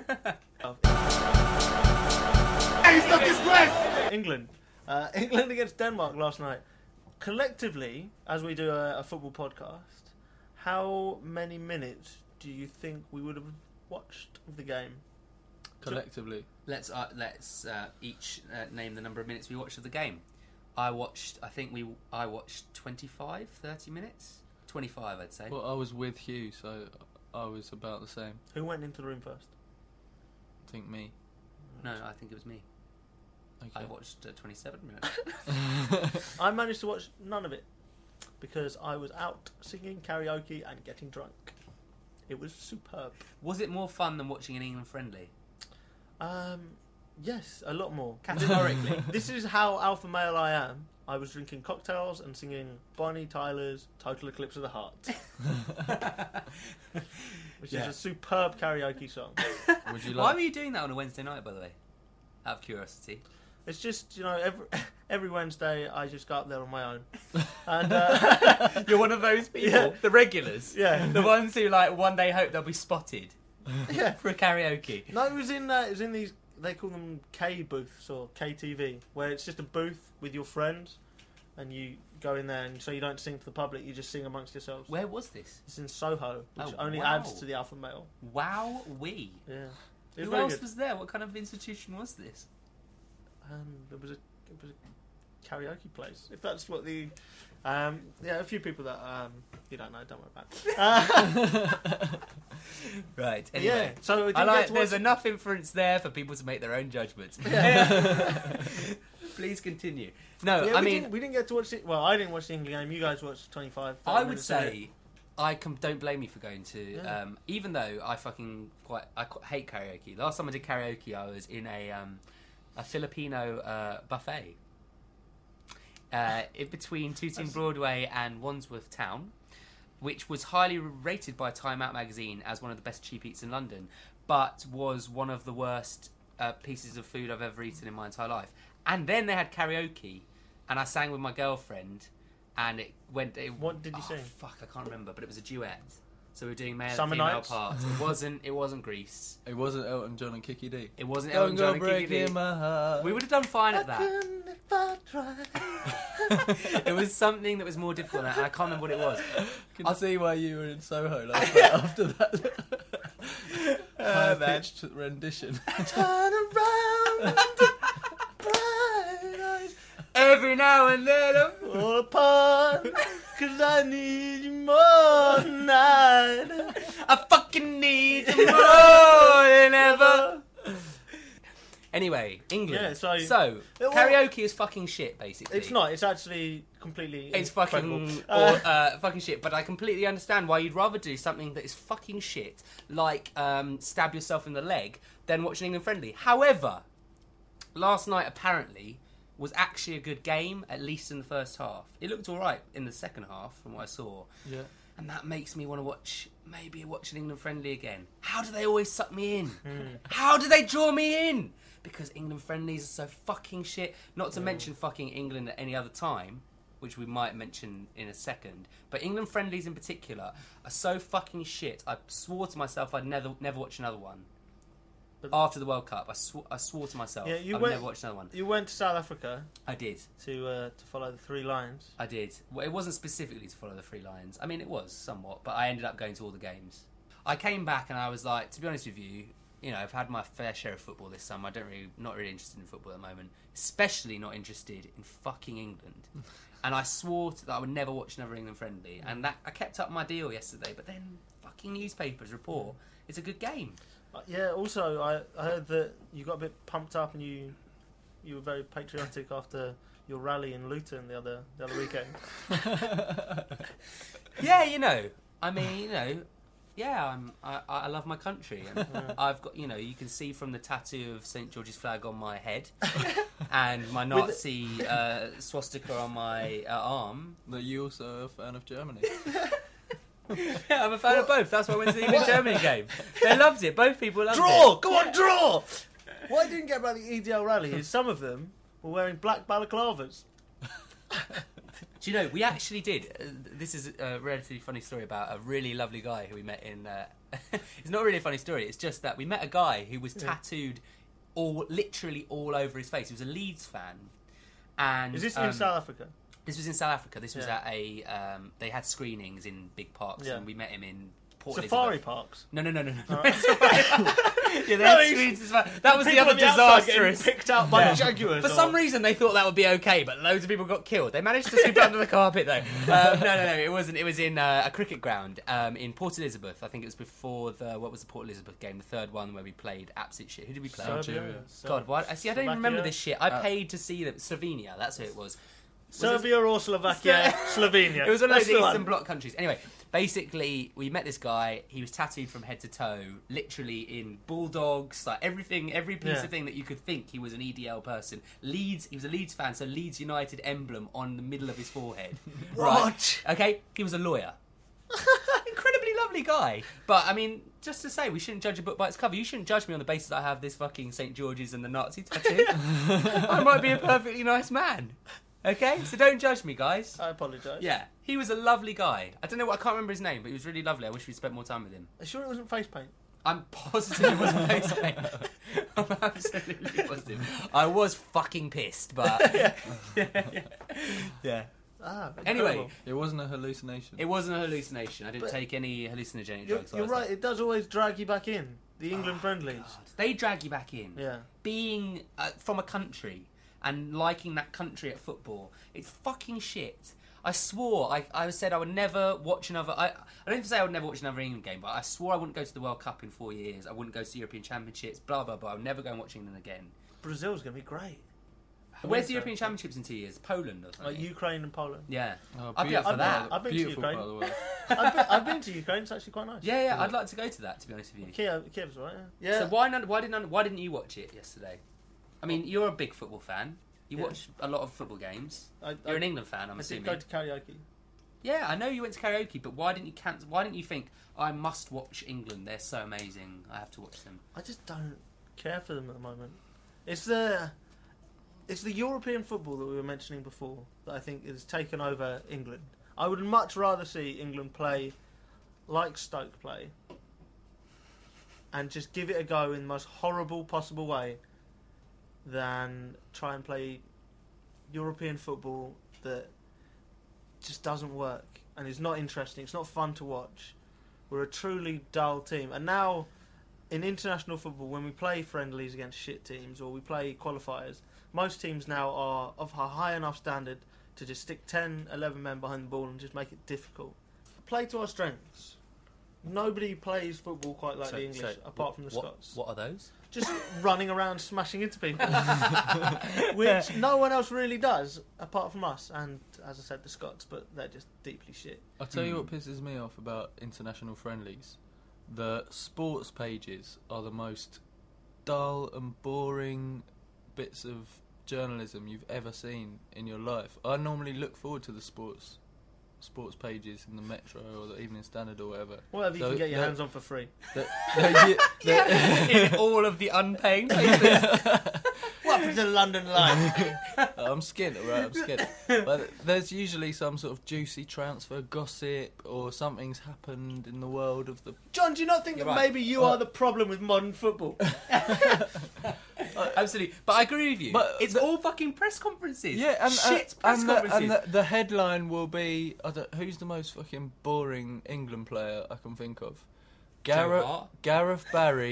Hey, it's a disgrace! England. England against Denmark last night. Collectively, as we do a football podcast, how many minutes do you think we would have watched of the game? collectively. Let's each name the number of minutes we watched of the game. I watched 25, 30 minutes? 25, I'd say. Well, I was with Hugh, so I was about the same. Who went into the room first? I think me. No, I think it was me. Okay. I watched 27 minutes. I managed to watch none of it because I was out singing karaoke and getting drunk. It was superb. Was it more fun than watching an England friendly? Yes, a lot more. Categorically. This is how alpha male I am. I was drinking cocktails and singing Bonnie Tyler's Total Eclipse of the Heart, which is a superb karaoke song. Would you Why like? were you doing that on a Wednesday night, by the way? Out of curiosity. It's just, you know, every Wednesday I just go up there on my own. And You're one of those people, Yeah. the regulars, yeah, the ones who like one day hope they'll be spotted yeah. for a karaoke. No, it was in these. They call them K booths or KTV, where it's just a booth with your friends, and you go in there, and so you don't sing to the public, you just sing amongst yourselves. Where was this? It's in Soho, which Oh, only wow. adds to the alpha male. Wow, we. Yeah, it was Who very else good. was there? What kind of institution was this? It was a karaoke place. If that's what the a few people that you don't know, don't worry about. Right. Yeah, Anyway, so we I didn't like. get to There's watch- enough inference there for people to make their own judgments. Please continue. No, Yeah, I we mean, didn't, we didn't get to watch it. Well, I didn't watch the England game. You guys watched 25. 30 I would minutes of it. say don't blame me for going to. Yeah. Even though I hate karaoke. Last time I did karaoke, I was in a Filipino buffet in between Tooting Broadway and Wandsworth Town, which was highly rated by Time Out magazine as one of the best cheap eats in London, but was one of the worst pieces of food I've ever eaten in my entire life. And then they had karaoke, and I sang with my girlfriend, and it went. What did you sing? Fuck, I can't remember, but it was a duet. So we were doing male Summer and female Nights? parts. It wasn't Grease. It wasn't Elton John and Kiki D. It wasn't Don't Elton John go and Kiki breaking D. my heart. We would have done fine at that. Couldn't if I tried. It was something that was more difficult, and I can't remember what it was. I can see why you were in Soho last night after that high-pitched rendition. Turn around, bright eyes Every now and then, fall apart, 'cause I need you more tonight. I fucking need you more than ever. Anyway, England. Yeah, so- Well, karaoke is fucking shit, basically. It's not. It's actually completely. It's incredible. fucking fucking shit. But I completely understand why you'd rather do something that is fucking shit, like stab yourself in the leg, than watch an England friendly. However, last night apparently was actually a good game, at least in the first half. It looked all right in the second half, from what I saw. Yeah. And that makes me want to watch an England friendly again. How do they always suck me in? How do they draw me in? Because England friendlies are so fucking shit. Not to mention fucking England at any other time, which we might mention in a second. But England friendlies in particular are so fucking shit. I swore to myself I'd never watch another one. But- After the World Cup, I swore to myself Yeah, you I'd went- never watch another one. You went to South Africa I did. to follow the Three Lions. I did. Well, it wasn't specifically to follow the Three Lions. I mean, it was somewhat, but I ended up going to all the games. I came back and I was like, to be honest with you, I've had my fair share of football this summer. Not really interested in football at the moment. Especially not interested in fucking England. And I swore that I would never watch another England friendly. And that I kept up my deal yesterday. But then fucking newspapers report it's a good game. Yeah. Also, I heard that you got a bit pumped up and you were very patriotic after your rally in Luton the other weekend. Yeah, I mean, yeah, I love my country, and I've got, you can see from the tattoo of St George's flag on my head, and my Nazi swastika on my arm. That you also are a fan of Germany. Yeah, I'm a fan of both. That's why I went to the England-Germany game. They loved it. Both people loved it. Draw! Go on, draw! What I didn't get about the EDL rally is some of them were wearing black balaclavas. Do you know, we actually did. This is a relatively funny story about a really lovely guy who we met in... it's not really a funny story, it's just that we met a guy who was tattooed literally all over his face. He was a Leeds fan. And is this in South Africa? This was in South Africa. This was at a... they had screenings in big parks, and we met him in Port Safari Elizabeth. Parks? No. Right. Yeah, they had screens as well. That was the other disastrous. Picked out by Jaguars. For some reason, they thought that would be okay, but loads of people got killed. They managed to sweep it under the carpet, though. No, it wasn't. It was in a cricket ground in Port Elizabeth. I think it was before what was the Port Elizabeth game? The third one where we played absolute shit. Who did we play? Algeria. God, why? I don't even remember this shit. I paid to see them. Slovenia, that's who it was. Serbia or Slovakia? Slovenia. It was one of those That's the Eastern one. Bloc countries. Anyway, basically, we met this guy. He was tattooed from head to toe, literally in bulldogs, like everything, every piece of thing that you could think. He was an EDL person. He was a Leeds fan, so Leeds United emblem on the middle of his forehead. What? Right? Okay, he was a lawyer. Incredibly lovely guy. But, I mean, just to say, we shouldn't judge a book by its cover. You shouldn't judge me on the basis that I have this fucking St. George's and the Nazi tattoo. I might be a perfectly nice man. Okay? So don't judge me, guys. I apologise. Yeah, he was a lovely guy. I don't know, I can't remember his name, but he was really lovely. I wish we'd spent more time with him. Are you sure it wasn't face paint? I'm positive it wasn't face paint. I'm absolutely positive. I was fucking pissed, but... yeah. Ah, Anyway, incredible. It wasn't a hallucination. it wasn't a hallucination. I didn't But take any hallucinogenic You're, drugs. you're right, it does always drag you back in. The England friendlies. They drag you back in. Yeah. Being from a country and liking that country at football, it's fucking shit. I swore, I said I would never watch another... I don't even say I would never watch another England game, but I swore I wouldn't go to the World Cup in 4 years. I wouldn't go to the European Championships, blah, blah, blah. I would never go and watch England again. Brazil's going to be great. Where's so. the European Championships in 2 years? Poland or something? Like Ukraine and Poland. Yeah. Oh, I'd be up for that. I've been to Beautiful, Ukraine. by the way. I've been to Ukraine, it's actually quite nice. Yeah, I'd like to go to that, to be honest with you. Kiev's right, yeah. So why didn't you watch it yesterday? I mean, you're a big football fan. You watch a lot of football games. You're an England fan, I'm I assuming. did go to karaoke. Yeah, I know you went to karaoke, but why didn't you cancel? Why didn't you think I must watch England? They're so amazing. I have to watch them. I just don't care for them at the moment. It's the European football that we were mentioning before that I think has taken over England. I would much rather see England play like Stoke play and just give it a go in the most horrible possible way than try and play European football that just doesn't work and is not interesting. It's not fun to watch. We're a truly dull team. And now, in international football, when we play friendlies against shit teams or we play qualifiers, most teams now are of a high enough standard to just stick 10, 11 men behind the ball and just make it difficult. Play to our strengths. Nobody plays football quite like the English, apart from the Scots. What are those? Just running around smashing into people. Which no one else really does, apart from us and, as I said, the Scots, but they're just deeply shit. I'll tell you what pisses me off about international friendlies. The sports pages are the most dull and boring bits of journalism you've ever seen in your life. I normally look forward to the sports pages in the Metro or the Evening Standard or whatever. Whatever you can get your hands on for free. In all of the unpaying papers. What happened to the London Light? I'm skint, alright, I'm skint. But there's usually some sort of juicy transfer gossip or something's happened in the world of the... John, do you not think You're that right. maybe you are the problem with modern football? Absolutely. But I agree with you. But it's all fucking press conferences. Yeah, and shit press conferences. and the headline will be, who's the most fucking boring England player I can think of? Joe Hart? Gareth Barry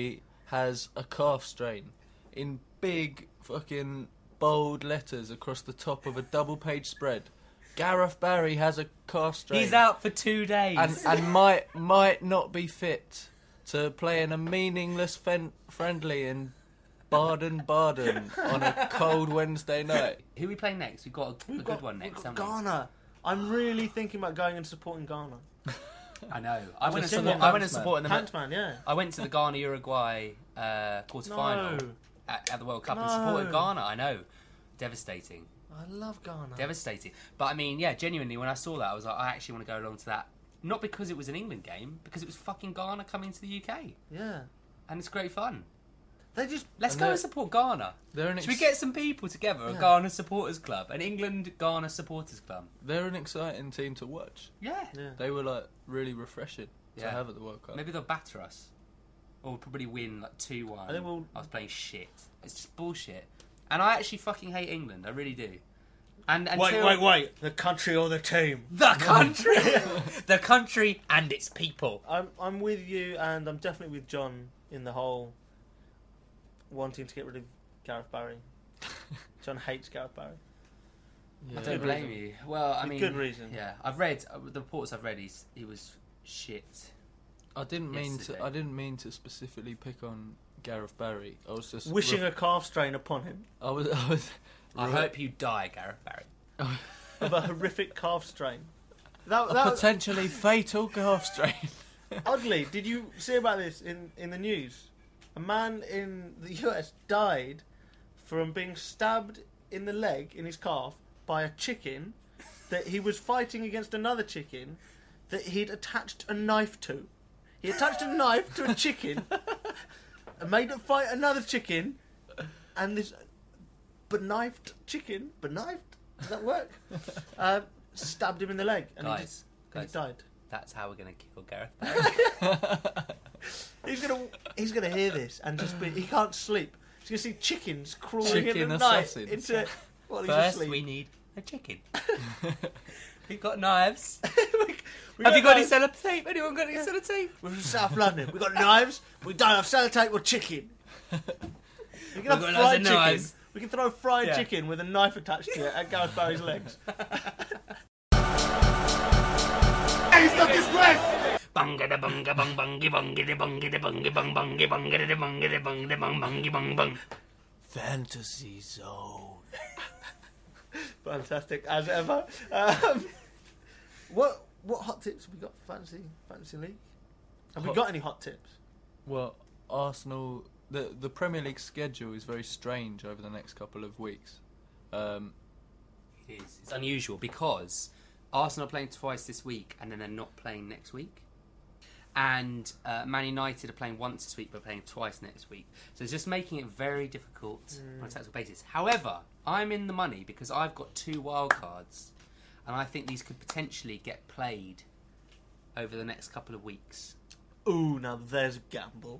has a calf strain in big fucking bold letters across the top of a double-page spread. Gareth Barry has a calf strain. He's out for 2 days. and might not be fit to play in a meaningless friendly in Baden-Baden on a cold Wednesday night. Who are we playing next? We've got a good one next, We've got haven't we? Ghana. I'm really thinking about going and supporting Ghana. I know. I went and similar supported them. Pantsman, yeah. I went to the Ghana-Uruguay quarter-final No. at the World Cup and No. supported Ghana. I know. Devastating. I love Ghana. Devastating. But I mean, yeah, genuinely, when I saw that, I was like, I actually want to go along to that. Not because it was an England game, because it was fucking Ghana coming to the UK. Yeah. And it's great fun. They just... Let's And go they're- and support Ghana. Should we get some people together? A Yeah. Ghana Supporters Club. An England-Ghana Supporters Club. They're an exciting team to watch. Yeah. Yeah. They were like really refreshing to Yeah. have at the World Cup. Maybe they'll batter us. Or we'll probably win like 2-1. I think we'll... I was playing shit. It's just bullshit. And I actually fucking hate England. I really do. And until... Wait. The country or the team? The country! The country and its people. I'm with you, and I'm definitely with John in the whole wanting to get rid of Gareth Barry. John hates Gareth Barry. Yeah. I don't Good blame reason. you. Well, I With mean... good reason. Yeah. I've read... the reports I've read, he was shit. I didn't Yesterday. mean to specifically pick on Gareth Barry. I was just Wishing a calf strain upon him I was I hope you die, Gareth Barry. of a horrific calf strain. a That potentially fatal calf strain. oddly, did you see about this in the news? A man in the US died from being stabbed in the leg, in his calf, by a chicken that he was fighting against another chicken that he'd attached a knife to. He attached a knife to a chicken and made it fight another chicken, and this benifed chicken, does that work? Stabbed him in the leg, and Guys, he died. that's how we're going to kill Gareth Barry. He's gonna hear this and just be. He can't sleep. He's gonna see chickens crawling Chicken in the night assassins. into. While he's First, asleep. we need a chicken. We've got knives. We Have don't you got any know. sellotape? Anyone got any sellotape? We're from South London. We've got knives. We don't have sellotape or chicken. We can have got loads fried of chicken. knives. We can throw fried Yeah. chicken with a knife attached to it at Gareth Barry's legs. Hey, it's a disgrace! Bunga da bunga bung bungy bungy da bungy da bungy bung bungy bunga da bungy da bung da bung bungy bung bung. Fantasy Zone. Fantastic as ever. What hot tips have we got for fantasy league? Have we got any hot tips? Well, Arsenal. The Premier League schedule is very strange over the next couple of weeks. It's unusual because Arsenal are playing twice this week and then they're not playing next week. And Man United are playing once this week but playing twice next week. So it's just making it very difficult on a tactical basis. However, I'm in the money because I've got 2 wild cards and I think these could potentially get played over the next couple of weeks. Ooh, now there's a gamble.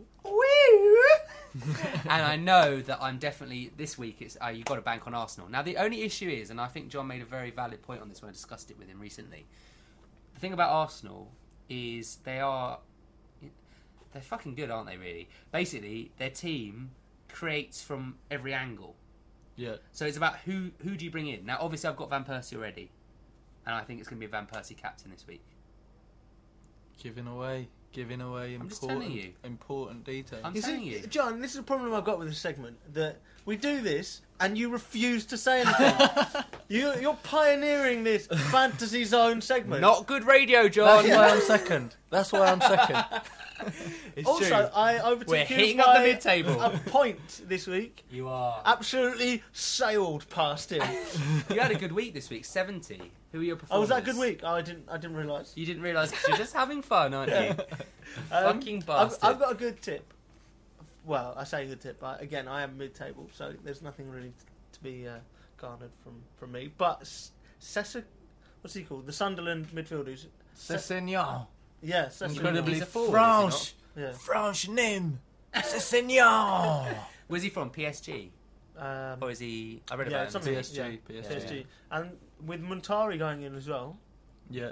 And I know that I'm definitely this week. It's you've got to bank on Arsenal. Now the only issue is, and I think John made a very valid point on this when I discussed it with him recently. The thing about Arsenal is they're fucking good, aren't they? Really, basically, their team creates from every angle. Yeah. So it's about who do you bring in. Now, obviously, I've got Van Persie already, and I think it's going to be a Van Persie captain this week. Giving away I'm just telling you. important details. I'm You telling see, you. John, this is a problem I've got with this segment. That we do this and you refuse to say anything. You're pioneering this fantasy zone segment. Not good radio, John. That's why I'm second. That's why I'm second. It's Also, true. I overtook We're you hitting up by the mid-table. a point this week. You are. Absolutely sailed past him. You had a good week this week. 70. Who were your Oh, performers? was that a good week? Oh, I didn't realise. You didn't realise because you're just having fun, aren't you? Fucking bastard. I've got a good tip. Well, I say good tip, but again, I am mid-table, so there's nothing really to be garnered from me. But Sessa, what's he called? The Sunderland midfielder. Sessegnon. Yeah, Sessa. Incredibly He's a forward, French. Yeah. French name. Sessegnon. Was he from PSG? Or is he... I read Yeah, about him. something. PSG. PSG. And with Montari going in as well, Yeah.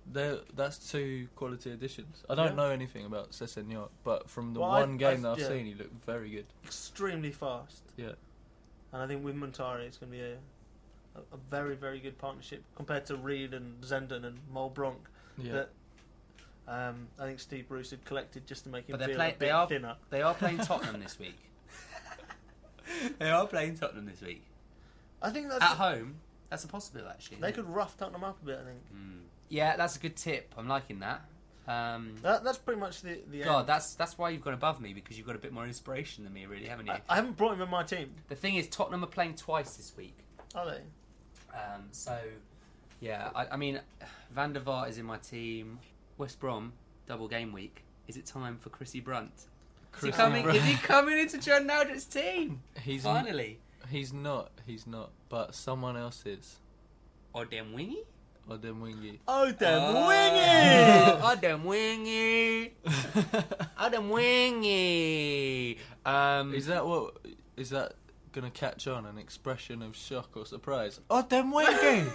That's two quality additions. I don't Yeah. know anything about Sessegnon, but from the Well, one game that I've yeah. seen, he looked very good. Extremely fast. Yeah. And I think with Montari, it's going to be a very, very good partnership compared to Reed and Zenden and Mulbronk. Yeah. That I think Steve Bruce had collected just to make him But they're feel play- a they bit are- thinner. They are playing Tottenham this week. They are playing Tottenham this week. I think that's At home, that's a possibility, actually. they isn't could rough Tottenham up a bit. I think it? Yeah, that's a good tip. I'm liking that. that's pretty much the God, end. that's why you've gone above me, because you've got a bit more inspiration than me, really, haven't you? I haven't brought him in my team, The thing is, Tottenham are playing twice this week. are they? So, yeah, I mean, Van der Vaart is in my team. West Brom, double game week. Is it time for Chrissy Brunt? Chris Is he coming into John Nowdit's team? He's Finally. He's not. But someone else is. Or them wingy? Or them wingy. Oh, damn wingy! Oh, them wingy! Oh, them wingy! Is that gonna catch on an expression of shock or surprise? Oh, them wingy!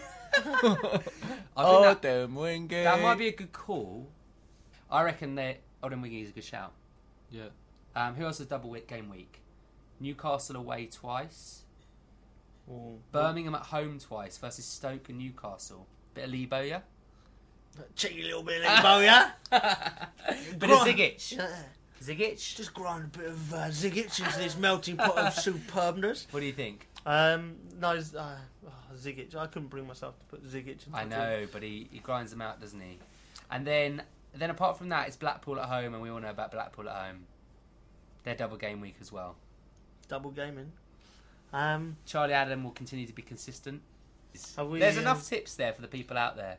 I think them wingy! that might be a good call. I reckon that Odin Wingy is a good shout. Yeah. Who else has double game week? Newcastle away twice. Ooh. Birmingham at home twice versus Stoke and Newcastle. Bit of Lebo, yeah? Cheeky little bit of Lebo, yeah? Bit of Zigic. Yeah. Zigic? Just grind a bit of Zigic into this melting pot of superbness. What do you think? No, Zigic. I couldn't bring myself to put Zigic into I the know, but he grinds them out, doesn't he? And then apart from that, it's Blackpool at home, and we all know about Blackpool at home. They're double game week as well. double gaming. Charlie Adam will continue to be consistent. Have we, There's enough tips there for the people out there.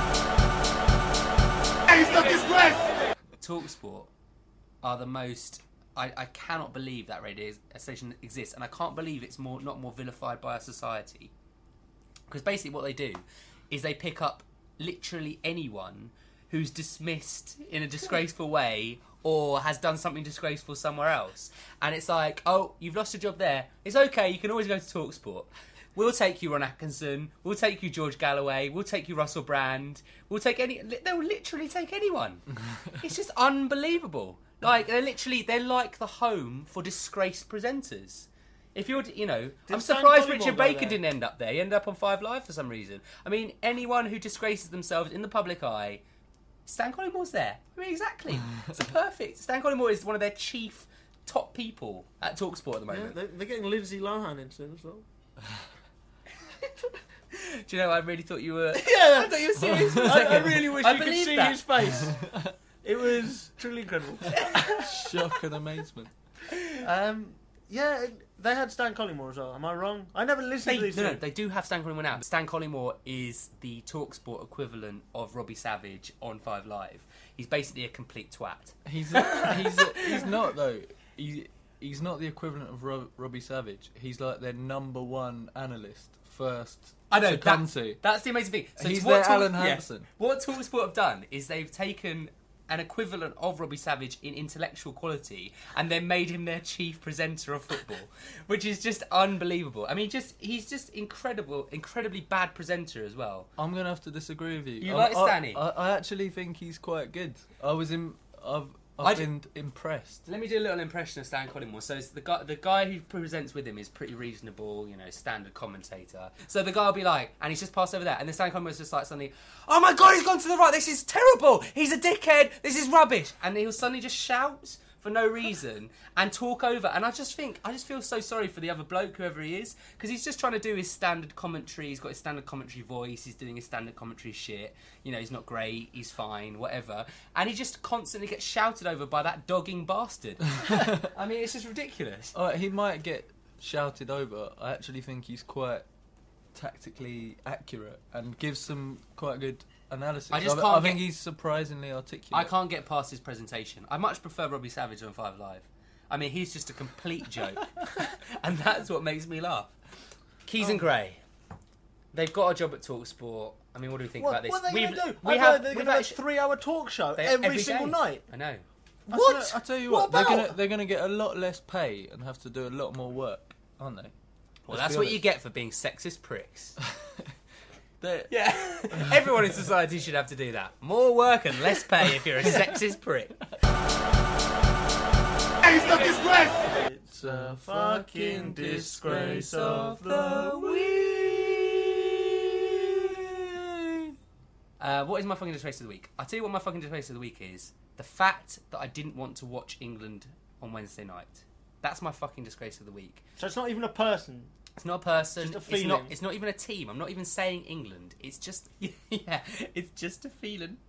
Hey, it's a disgrace! TalkSport are the most... I cannot believe that radio station exists, and I can't believe it's not more vilified by our society. Because basically what they do is they pick up literally anyone who's dismissed in a disgraceful way or has done something disgraceful somewhere else. And it's like, oh, you've lost your job there. It's okay, you can always go to TalkSport. We'll take you Ron Atkinson. We'll take you George Galloway. We'll take you Russell Brand. We'll take they'll literally take anyone. It's just unbelievable. Like, they're like the home for disgraced presenters. If you're, I'm Stan surprised Collymore Richard go Baker there? didn't end up there. He ended up on 5 Live for some reason. I mean, anyone who disgraces themselves in the public eye, Stan Collymore's there. I mean, exactly. It's perfect. Stan Collymore is one of their chief top people at TalkSport at the Yeah, moment. they're getting Lindsay Lohan into it as well. Do you know, I really thought you were... Yeah, I thought you were serious for a I second. really wish I you could believe see that. his face. It was truly incredible. Shock and amazement. Yeah, they had Stan Collymore as well. Am I wrong? I never listened to these. No, they do have Stan Collymore now. Stan Collymore is the TalkSport equivalent of Robbie Savage on 5 Live. He's basically a complete twat. He's not though. He's not the equivalent of Robbie Savage. He's like their number one analyst first. I know, to come to. that's the amazing thing. So He's what their Alan Hansen. What TalkSport have done is they've taken an equivalent of Robbie Savage in intellectual quality and then made him their chief presenter of football, which is just unbelievable. I mean, he's just incredibly bad presenter as well. I'm gonna have to disagree with you. You like Stanny? I actually think he's quite good. I've been impressed. Let me do a little impression of Stan Collymore. So it's the guy who presents with him is pretty reasonable, standard commentator. So the guy will be like, and he's just passed over there, and then Stan Collymore's just like suddenly, oh my god, he's gone to the right, this is terrible, he's a dickhead, this is rubbish. And he'll suddenly just shout for no reason and talk over. And I just feel so sorry for the other bloke, whoever he is, because he's just trying to do his standard commentary. He's got his standard commentary voice. He's doing his standard commentary shit. He's not great. He's fine, whatever. And he just constantly gets shouted over by that dogging bastard. I mean, it's just ridiculous. He might get shouted over. I actually think he's quite tactically accurate and gives some quite good analysis. I think he's surprisingly articulate. I can't get past his presentation. I much prefer Robbie Savage on 5 Live. I mean, he's just a complete joke. And that's what makes me laugh. Keys and Gray. They've got a job at TalkSport. I mean, what do we think about this? What are they going to do? They're going to have a 3-hour talk show every single game. night. I know. What? I tell you What what, about? they're gonna get a lot less pay and have to do a lot more work, aren't they? Well, Let's that's be what honest. you get for being sexist pricks. Yeah. Everyone in society should have to do that. More work and less pay if you're a sexist prick. Hey, it's a disgrace! It's a fucking disgrace of the week. What is my fucking disgrace of the week? I'll tell you what my fucking disgrace of the week is. The fact that I didn't want to watch England on Wednesday night. That's my fucking disgrace of the week. So it's not even a person. It's not a person. Just a feeling. It's not even a team. I'm not even saying England. It's just it's just a feeling.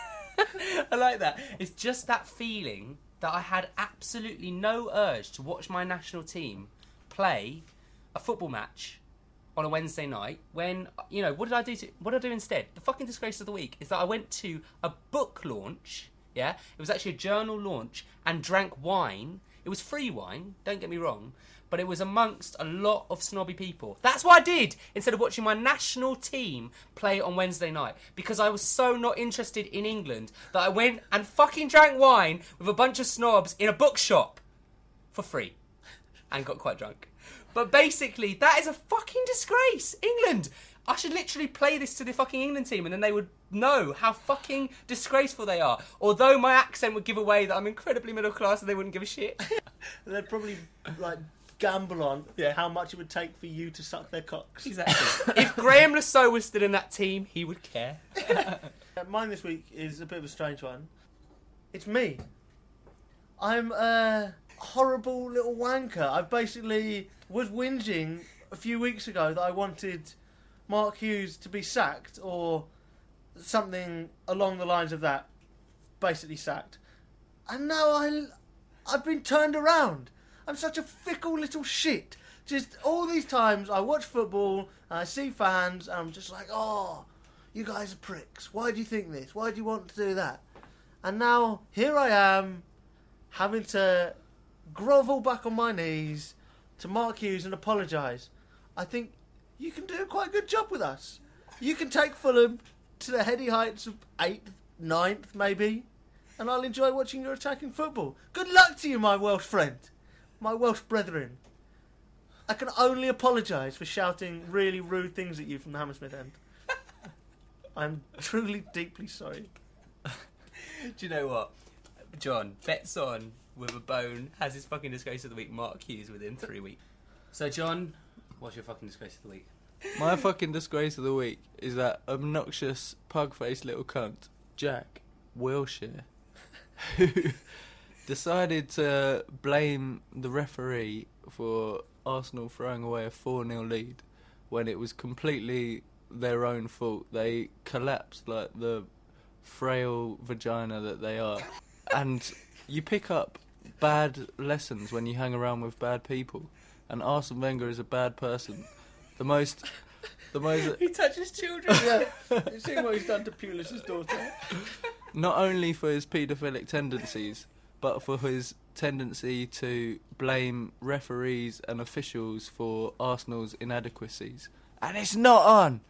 I like that. It's just that feeling that I had absolutely no urge to watch my national team play a football match on a Wednesday night when, you know, what did I do instead? The fucking disgrace of the week is that I went to a book launch, yeah? It was actually a journal launch, and drank wine. It was free wine, don't get me wrong, but it was amongst a lot of snobby people. That's what I did instead of watching my national team play on Wednesday night, because I was so not interested in England that I went and fucking drank wine with a bunch of snobs in a bookshop for free and got quite drunk. But basically, that is a fucking disgrace. England! I should literally play this to the fucking England team and then they would know how fucking disgraceful they are. Although my accent would give away that I'm incredibly middle class and they wouldn't give a shit. They'd probably, like, gamble on Yeah. how much it would take for you to suck their cocks. Exactly. If Graham Lasso was still in that team, he would care. Mine this week is a bit of a strange one. It's me. I'm a horrible little wanker. I basically was whinging a few weeks ago that I wanted Mark Hughes to be sacked or something along the lines of that. Basically sacked. And now I've been turned around. I'm such a fickle little shit. Just all these times I watch football and I see fans and I'm just like, oh, you guys are pricks. Why do you think this? Why do you want to do that? And now here I am having to grovel back on my knees to Mark Hughes and apologise. I think you can do quite a good job with us. You can take Fulham to the heady heights of 8th, 9th maybe, and I'll enjoy watching your attacking football. Good luck to you, my Welsh friend. My Welsh brethren. I can only apologise for shouting really rude things at you from the Hammersmith end. I'm truly, deeply sorry. Do you know what? John, bets on with a bone has his fucking disgrace of the week, Mark Hughes, within 3 weeks. So, John, what's your fucking disgrace of the week? My fucking disgrace of the week is that obnoxious, pug-faced little cunt, Jack Wilshere, who decided to blame the referee for Arsenal throwing away a 4-0 lead when it was completely their own fault. They collapsed like the frail vagina that they are. And you pick up bad lessons when you hang around with bad people. And Arsene Wenger is a bad person. The most He touches children. Yeah, you see what he's done to Pulis's daughter? not only for his paedophilic tendencies, but for his tendency to blame referees and officials for Arsenal's inadequacies. And it's not on!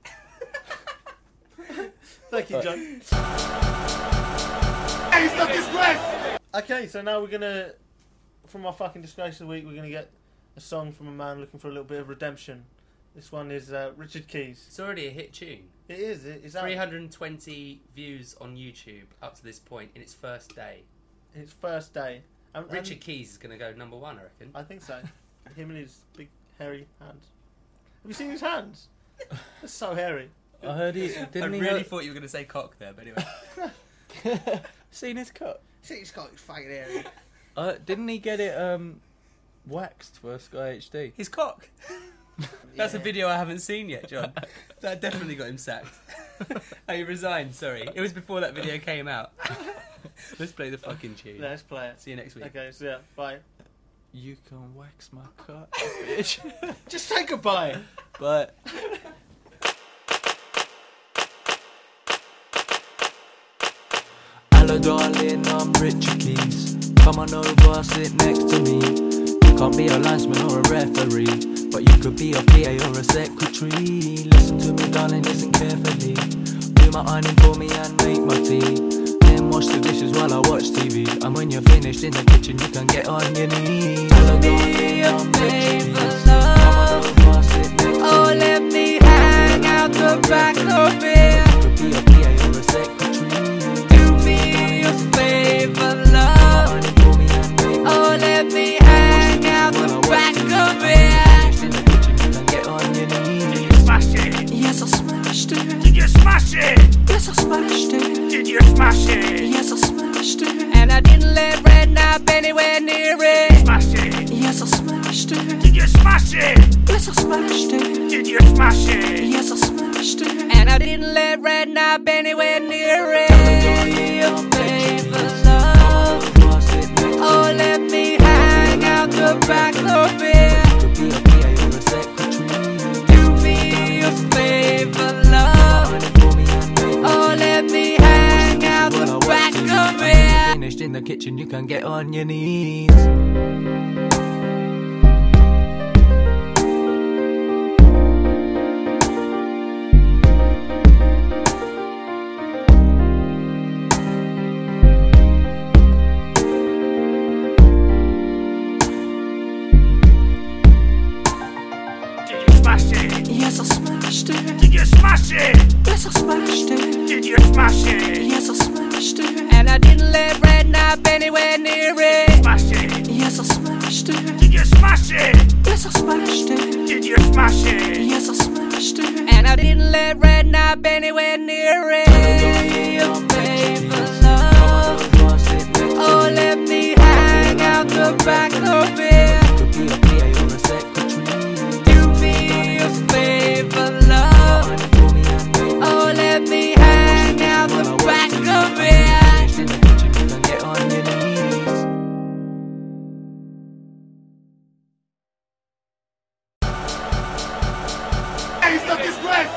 Thank you, John. Hey, it's a disgrace! Okay, so now we're going to, from our fucking disgrace of the week, we're going to get a song from a man looking for a little bit of redemption. This one is Richard Keys. It's already a hit tune. It is. It's out. 320 views on YouTube up to this point in its first day. Its first day. Richard Keys is going to go number 1, I reckon. I think so. Him and his big hairy hands. Have you seen his hands? They're so hairy. I heard he... I Didn't he really thought you were going to say cock there, but anyway. seen his cut? See, he's got his fucking hairy. Didn't he get it waxed for Sky HD? His cock. That's a video I haven't seen yet, John. That definitely got him sacked. Oh, he resigned, sorry. It was before that video came out. Let's play the fucking tune. Let's play it. See you next week. Okay, so yeah, bye. You can wax my cut, bitch. Just say goodbye. But... Hello darling, I'm Richard Keys. Come on over, sit next to me. You can't be a linesman or a referee, but you could be a PA or a secretary. Listen to me darling, listen carefully. Do my ironing for me and make my tea. Then wash the dishes while I watch TV. And when you're finished in the kitchen, you can get on your knees. Hello darling, I'm Richard Keys. Come on over, sit next to me. Oh, let me hang out the the back of it. Could be a PA or a secretary. Do me a favor, love. Oh, let me hang out the back of it. In the kitchen, you can get on your knees. Smash it! Yes, I smashed it. Did you smash it? Yes, I smashed it. Did you smash it? Yes, I smashed it. And I didn't let Redknapp anywhere near it. Smash it! Yes, I smashed it. Did you smash it? Yes, I smashed it. Did you smash it? Yes, I smashed it. And I didn't let Redknapp anywhere near it. Do me a favor, love. Oh, let me hang out the back of it. Could be a PA or a secretary. Do me a favor, love. Oh, let me hang out the back of it. Finished in the kitchen, you can get on your knees. Did you smash it? Yes, I smashed it. Did you smash it? Yes, I smashed it. Did you smash it? Yes, I smashed it. And I didn't let Redknapp anywhere near it. Smash it! Yes, I smashed it. Did you smash it? Yes, I smashed it. Did you smash it? Yes, I smashed it. And I didn't let Redknapp anywhere near it. Do me a favor, love. Oh, let me hang out the back of it. Could be a PA or a secretary. Do me a favor, love. Oh, let me hang out the back of it. Finished in the kitchen, you can get on your knees. Hey, it's a disgrace!